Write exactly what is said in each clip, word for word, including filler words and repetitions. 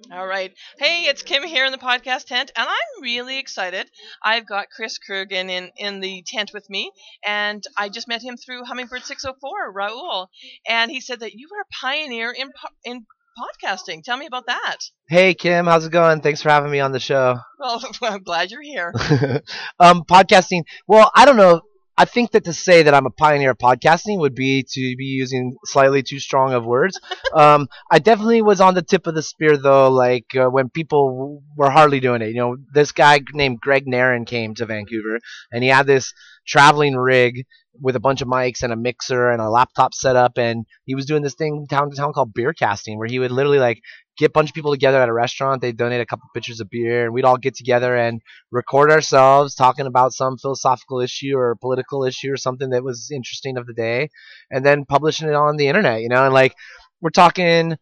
All right. Hey, it's Kim here in the podcast tent, and I'm really excited. I've got Chris Kurgan in, in the tent with me, and I just met him through Hummingbird six oh four, Raul, and he said that you were a pioneer in po- in podcasting. Tell me about that. Hey Kim, how's it going? Thanks for having me on the show. Well, I'm glad you're here. um, podcasting. Well, I don't know. I think that to say that I'm a pioneer of podcasting would be to be using slightly too strong of words. Um, I definitely was on the tip of the spear though, like uh, when people were hardly doing it. You know, this guy named Greg Nairn came to Vancouver, and he had this traveling rig with a bunch of mics and a mixer and a laptop setup, and he was doing this thing town to town called beer casting, where he would literally like get a bunch of people together at a restaurant. They'd donate a couple pitchers of beer, and we'd all get together and record ourselves talking about some philosophical issue or political issue or something that was interesting of the day, and then publishing it on the internet. You know, and like we're talking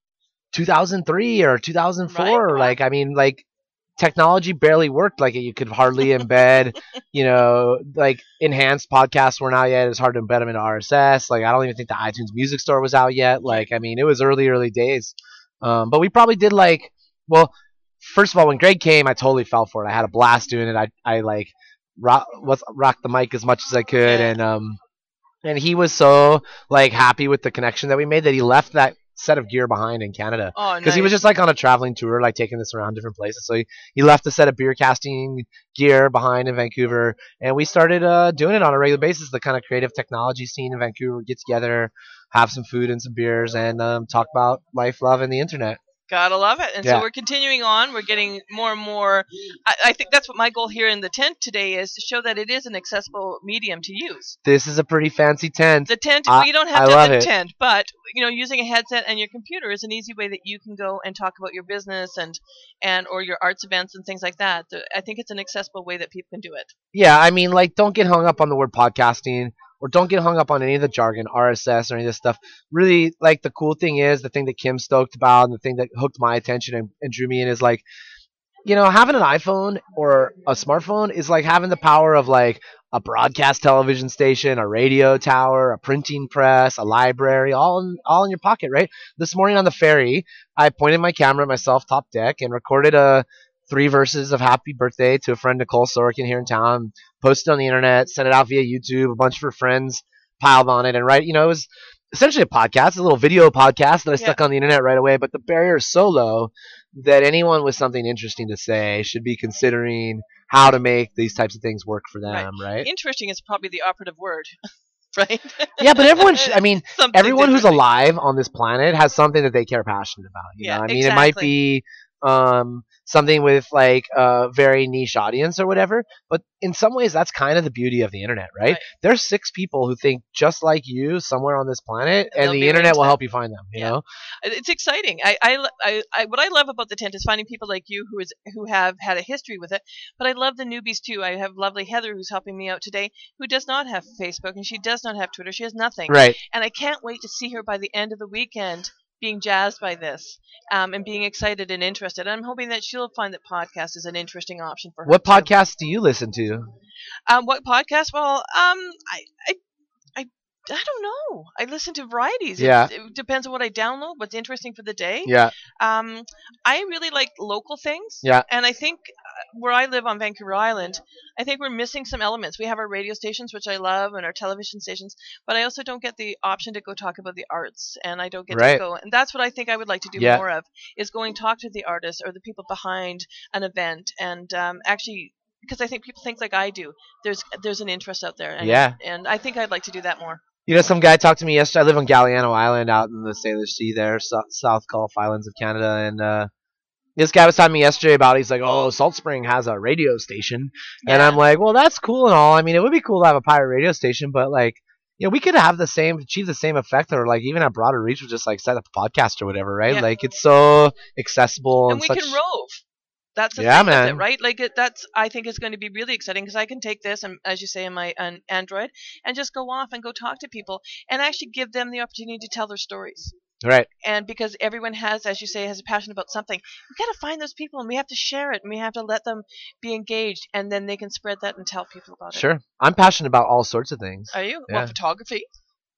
two thousand three or Right? two thousand four. Yeah. Like I mean, like technology barely worked. Like you could hardly embed, you know, like enhanced podcasts weren't out yet. It's hard to embed them into R S S. Like I don't even think the iTunes Music Store was out yet. Yeah. Like I mean, it was early, early days. Um, but we probably did like, well, first of all, when Greg came, I totally fell for it. I had a blast doing it. I, I like rock, was, rocked the mic as much as I could, Yeah. and um, and he was so like happy with the connection that we made that he left that set of gear behind in Canada Oh, because he was nice. just like on a traveling tour, like taking this around different places. So he, he left a set of beer casting gear behind in Vancouver, and we started uh, doing it on a regular basis. The kind of creative technology scene in Vancouver, get together, have some food and some beers, and um, talk about life, love, and the internet. Gotta love it. And so Yeah. we're continuing on. We're getting more and more. I, I think that's what my goal here in the tent today is to show that it is an accessible medium to use. This is a pretty fancy tent. The tent, I, we don't have I to love have a it. tent, but you know, using a headset and your computer is an easy way that you can go and talk about your business and and or your arts events and things like that. The- I think it's an accessible way that people can do it. Yeah, I mean, like, don't get hung up on the word podcasting or don't get hung up on any of the jargon, R S S or any of this stuff. Really, like, the cool thing is the thing that Kim's stoked about and the thing that hooked my attention and, and drew me in is like, you know, having an iPhone or a smartphone is like having the power of like a broadcast television station, a radio tower, a printing press, a library, all in, all in your pocket, right? This morning on the ferry, I pointed my camera at myself top deck and recorded a three verses of Happy Birthday to a friend Nicole Sorkin here in town, posted on the internet, sent it out via YouTube. A bunch of her friends piled on it, and right, you know, it was essentially a podcast, a little video podcast that I Yeah. stuck on the internet right away. But the barrier is so low that anyone with something interesting to say should be considering how to make these types of things work for Right. them, right? Interesting is probably the operative word, right? Yeah, but everyone, sh- I mean, Something's everyone who's interesting. alive on this planet has something that they care passionate about. You Yeah, know, I mean, it might exactly. be um, something with like a very niche audience or whatever, but in some ways, that's kind of the beauty of the internet, right? Right. There's six people who think just like you somewhere on this planet, And and they'll the be internet into will that. help you find them. You Yeah. know? It's exciting. I, I, I, I, what I love about the tent is finding people like you who is who have had a history with it. But I love the newbies too. I have lovely Heather who's helping me out today, who does not have Facebook and she does not have Twitter. She has nothing, Right. and I can't wait to see her by the end of the weekend being jazzed by this um, and being excited and interested. I'm hoping that she'll find that podcast is an interesting option for her. What too. podcasts do you listen to? Um, what podcast? Well, um, I, I, I, I don't know. I listen to varieties. It, Yeah. it depends on what I download, what's interesting for the day. Yeah. Um, I really like local things. Yeah. And I think uh, where I live on Vancouver Island, I think we're missing some elements. We have our radio stations, which I love, and our television stations, but I also don't get the option to go talk about the arts, and I don't get Right. to go. And that's what I think I would like to do Yeah. more of, is going talk to the artists or the people behind an event, and um, actually. Because I think people think like I do. There's there's an interest out there, and Yeah. and I think I'd like to do that more. You know, some guy talked to me yesterday. I live on Galliano Island out in the Salish Sea there, so- South Gulf Islands of Canada. And uh, this guy was telling me yesterday about it. He's like, oh, Salt Spring has a radio station. And Yeah. I'm like, well, that's cool and all. I mean, it would be cool to have a pirate radio station, but like, you know, we could have the same, achieve the same effect or like even have broader reach with just like set up a podcast or whatever, right? Yeah. Like, it's so accessible and, And we such. can rove. That's the Yeah, thing with it, man. right? Like it, that's I think is going to be really exciting because I can take this and, as you say, in my an Android, and just go off and go talk to people and actually give them the opportunity to tell their stories. Right. And because everyone has, as you say, has a passion about something, we got to find those people and we have to share it and we have to let them be engaged, and then they can spread that and tell people about it. Sure. I'm passionate about all sorts of things. Are you? Yeah. What, photography?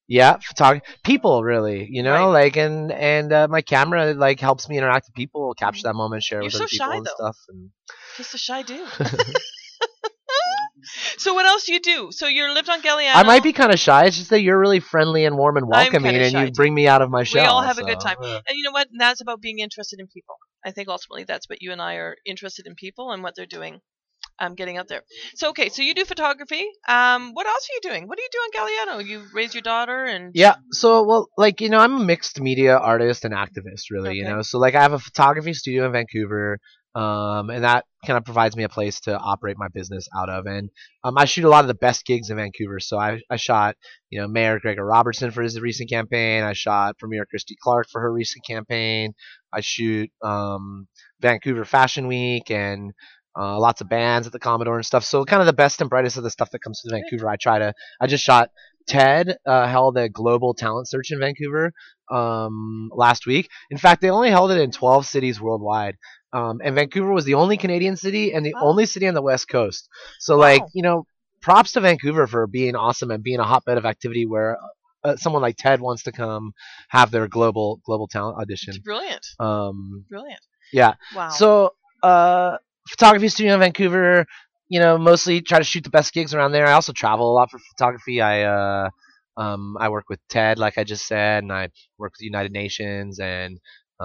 Yeah, photog people really, you know, Right. like and and uh, my camera like helps me interact with people, capture Mhm. that moment, share You're with so other people shy and though. stuff. And Just a shy dude. So what else do you do? So you lived on I might Galliano. be kind of shy. It's just that you're really friendly and warm and I'm kind welcoming, of and shy you too. bring me out of my We all shell. have a good So time. yeah. And you know what? That's about being interested in people. I think ultimately that's what you and I are interested in people and what they're doing. Um, getting out there. So okay, so you do photography. Um, what else are you doing? What do you do on Galliano? You raise your daughter and Yeah, so well, like you know, I'm a mixed media artist and activist, really. You okay. know, so like I have a photography studio in Vancouver, um, and that kind of provides me a place to operate my business out of. And um, I shoot a lot of the best gigs in Vancouver. So I I shot you know Mayor Gregor Robertson for his recent campaign. I shot Premier Christy Clark for her recent campaign. I shoot um, Vancouver Fashion Week and. Uh, lots of bands at the Commodore and stuff. So kind of the best and brightest of the stuff that comes to Vancouver. I try to. I just shot TED uh, held a global talent search in Vancouver um, last week. In fact, they only held it in twelve cities worldwide. Um, and Vancouver was the only Canadian city and the Wow. only city on the West Coast. So, like, Wow. you know, props to Vancouver for being awesome and being a hotbed of activity where uh, someone like TED wants to come have their global global talent It's audition. brilliant. Um, Brilliant. yeah. Wow. So, uh, photography studio in Vancouver. You know, mostly try to shoot the best gigs around there. I also travel a lot for photography. I uh, um, I work with TED, like I just said, and I work with United Nations, and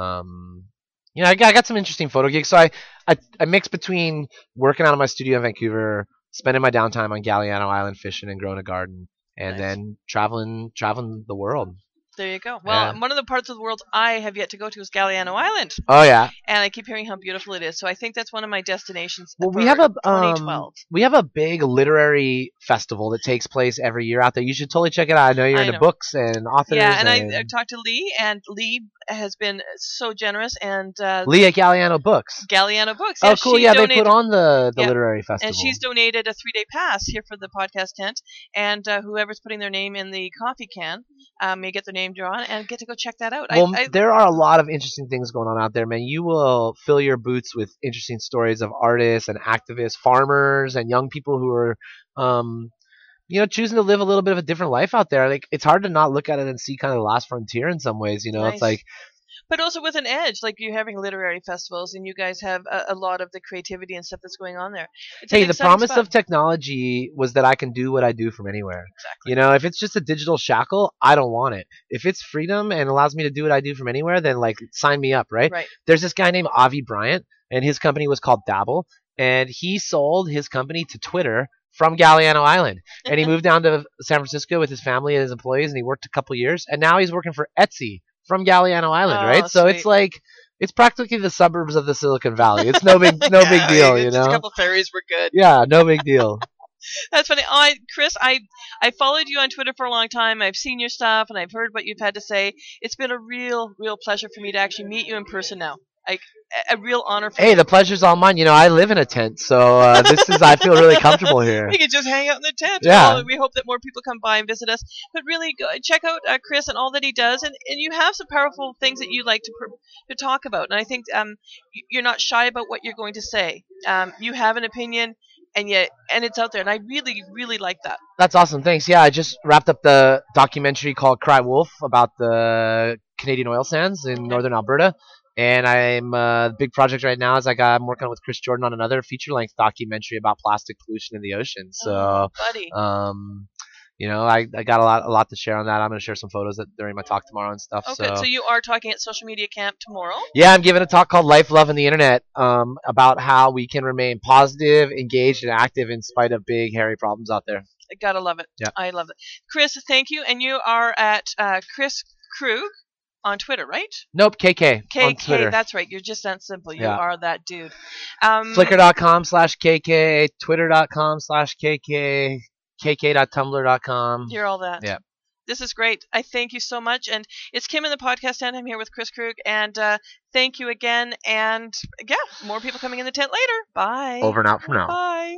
um, you know, I got, I got some interesting photo gigs. So I, I I mix between working out of my studio in Vancouver, spending my downtime on Galliano Island fishing and growing a garden, and Nice. then traveling traveling the world. There you go. Yeah. Well, one of the parts of the world I have yet to go to is Galliano Island, Oh yeah. and I keep hearing how beautiful it is. So I think that's one of my destinations Well, we for have a um, twenty twelve. we have a big literary festival that takes place every year out there. You should totally check it out. I know you're I into know. books and authors. Yeah, and I, I and talked to Lee, and Lee has been so generous, and uh, Lee at Galliano Books. Galliano Books. Oh, Yeah, cool. she Yeah, donated. they put on the the Yep. literary festival. And she's donated a three day pass here for the podcast tent. And uh, whoever's putting their name in the coffee can um, may get their name drawn and get to go check that out. Well, I, I, there are a lot of interesting things going on out there, man. You will fill your boots with interesting stories of artists and activists, farmers, and young people who are, um, you know, choosing to live a little bit of a different life out there. Like, it's hard to not look at it and see kind of the last frontier in some ways. You know, it's nice. like, But also with an edge, like you're having literary festivals, and you guys have a, a lot of the creativity and stuff that's going on there. It's hey, an the exciting promise spot. of technology was that I can do what I do from anywhere. Exactly. You know, if it's just a digital shackle, I don't want it. If it's freedom and allows me to do what I do from anywhere, then like sign me up, right? Right. There's this guy named Avi Bryant, and his company was called Dabble, and he sold his company to Twitter from Galliano Island, and he moved down to San Francisco with his family and his employees, and he worked a couple years, and now he's working for Etsy from Galliano Island, Oh, right? So sweet. it's like it's practically the suburbs of the Silicon Valley. It's no big no big Yeah, deal, just you know. a couple ferries were good. Yeah, no big deal. That's funny. I, Chris, I, I followed you on Twitter for a long time. I've seen your stuff and I've heard what you've had to say. It's been a real, real pleasure for me to actually meet you in person now. Like a, a real honor for Hey, me. the pleasure's all mine. You know, I live in a tent, so uh, this is I feel really comfortable here. We could just hang out in the tent. Yeah. Well, we hope that more people come by and visit us. But really, go, check out uh, Chris and all that he does. And, and you have some powerful things that you like to pr- to talk about. And I think um, y- you're not shy about what you're going to say. Um, you have an opinion, and yet, and it's out there. And I really, really like that. That's awesome. Thanks. Yeah, I just wrapped up the documentary called Cry Wolf about the Canadian oil sands in northern Alberta. And I'm uh, the big project right now is like I'm working with Chris Jordan on another feature length documentary about plastic pollution in the ocean. So, oh, buddy. um, you know, I, I got a lot a lot to share on that. I'm gonna share some photos that, during my talk tomorrow and stuff. Okay, so. so you are talking at Social Media Camp tomorrow? Yeah, I'm giving a talk called Life, Love, and the Internet um, about how we can remain positive, engaged, and active in spite of big, hairy problems out there. I gotta love it. Yeah. I love it. Chris, thank you. And you are at uh, Chris Krug on Twitter, right? Nope, K K K K, on Twitter. that's right. You're just that simple. You Yeah. are that dude. Um, Flickr.com slash KK, Twitter.com slash KK, K K.tumblr dot com. You're all that. Yeah. This is great. I thank you so much. And it's Kim in the podcast tent. I'm here with Chris Krug. And uh, thank you again. And yeah, more people coming in the tent later. Bye. Over and out from now. Bye.